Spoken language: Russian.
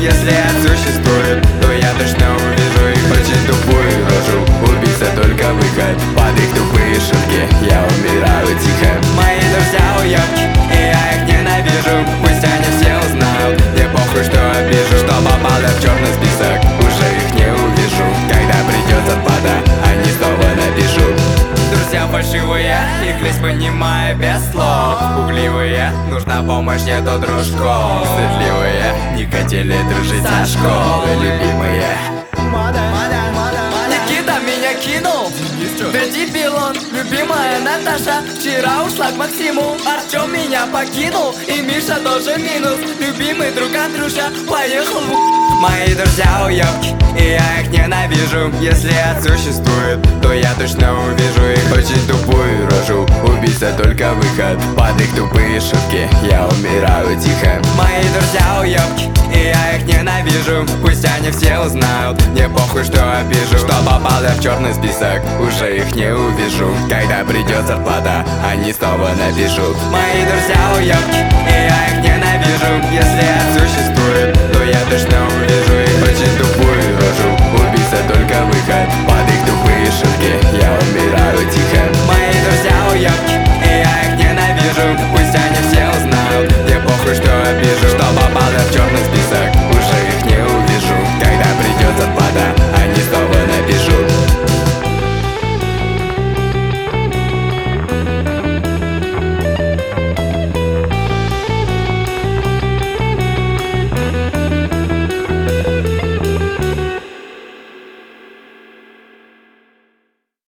Если существует, то я точно увижу их очень тупую рожу. Убийца только выход, под их тупые шутки я умираю тихо. Мои друзья уёбки, и я их ненавижу. Пусть они все узнают, мне похуй, что обижу. Что попал я в черный список, уже их не увижу. Когда придет зарплата, они снова напишут. Друзья фальшивые, их лезь понимая без слов. Пугливые, нужна помощь, нету дружков. Стыдливые, не хотели дружить со школы. Любимые, Никита меня кинул, да дебил он. Любимая Наташа вчера ушла к Максиму. Артем меня покинул, и Миша тоже минус. Любимый друг Андрюша поехал в... Мои друзья уёбки, и я их ненавижу. Если существует, то я точно увижу их очень тупую рожу. Убийца только выход, под их тупые шутки я умираю тихо. Мои друзья уёбки, и я их ненавижу. Пусть они все узнают, мне похуй, что обижу. Что попал я в черный список, уже их не увижу. Когда придет зарплата, они снова напишут. Мои друзья уёбки, и я их ненавижу. Если существует, то я точно